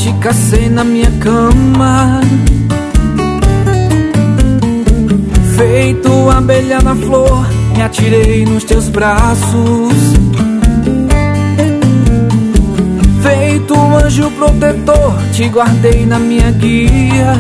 te cacei na minha cama, feito abelha na flor, me atirei nos teus braços. Feito anjo protetor, te guardei na minha guia.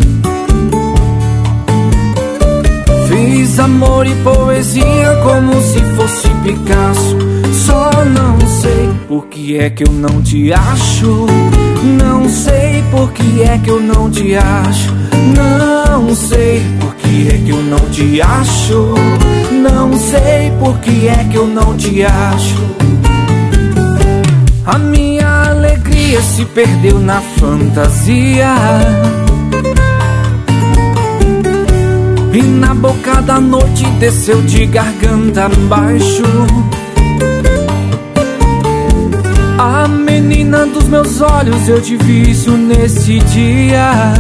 Fiz amor e poesia como se fosse Picasso. Só não sei por que é que eu não te acho. Não sei por que é que eu não te acho. Não sei por que é que eu não te acho. Não sei por que é que eu não te acho. A minha alegria se perdeu na fantasia, e na boca da noite desceu de garganta abaixo. A menina dos meus olhos, eu te vício nesse dia.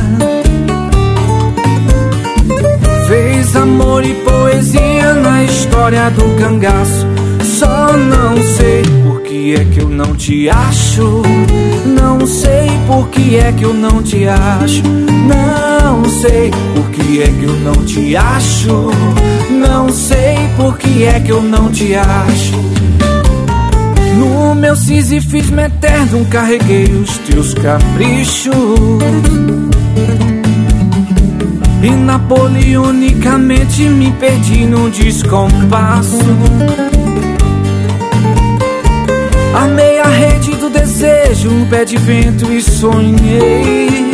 Fez amor e poesia na história do cangaço. Só não sei por que é que eu não te acho. Não sei por que é que eu não te acho. Não sei por que é que eu não te acho. Não sei por que é que eu não te acho. No meu Sísifis eterno carreguei os teus caprichos, e napoleonicamente me perdi num descompasso. Armei a rede do desejo, um pé de vento e sonhei,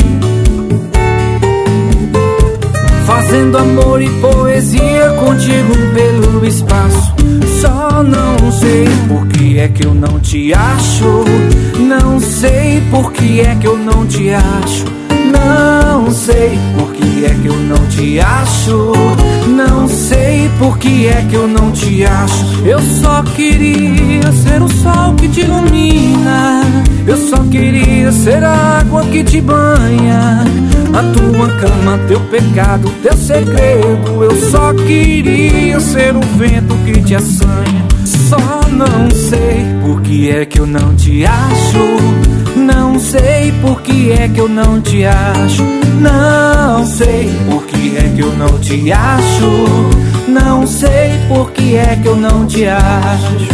fazendo amor e poesia contigo pelo espaço. Só não sei por que é que eu não te acho. Não sei por que é que eu não te acho. Não sei por que é que eu não te acho. Não sei por que é que eu não te acho. Eu só queria ser o sol que te ilumina. Eu só queria ser a água que te banha. A tua cama, teu pecado, teu segredo. Eu só queria ser o vento que te assanha. Só não sei por que é que eu não te acho. Não sei por que é que eu não te acho. Não sei por que é que eu não te acho. Não sei por que é que eu não te acho.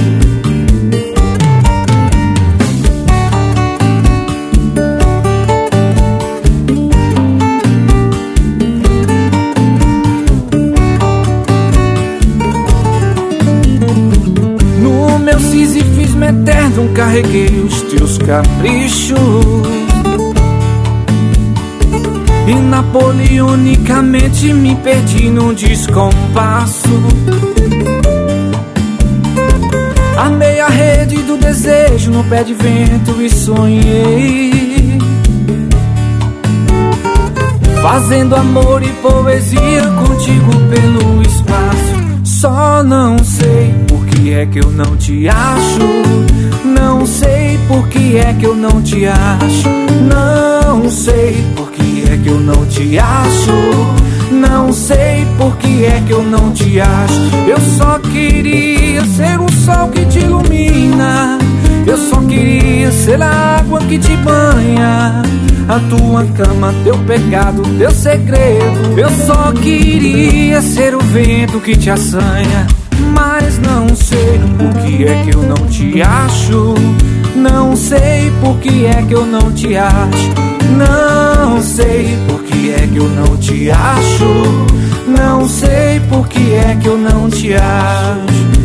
No meu Sísifis eterno carreguei os teus caprichos, e napoleonicamente me perdi num descompasso. Armei a rede do desejo no pé de vento e sonhei, fazendo amor e poesia contigo pelo espaço. Só não sei por que é que eu não te acho. Não sei por que é que eu não te acho. Não sei por que é que eu não te acho. Não sei por que é que eu não te acho. Eu só queria ser o sol que te ilumina. Eu só queria ser a água que te banha. A tua cama, teu pecado, teu segredo. Eu só queria ser o vento que te assanha. Mas não sei por que é que eu não te acho. Não sei por que é que eu não te acho. Não sei por que é que eu não te acho. Não sei por que é que eu não te acho.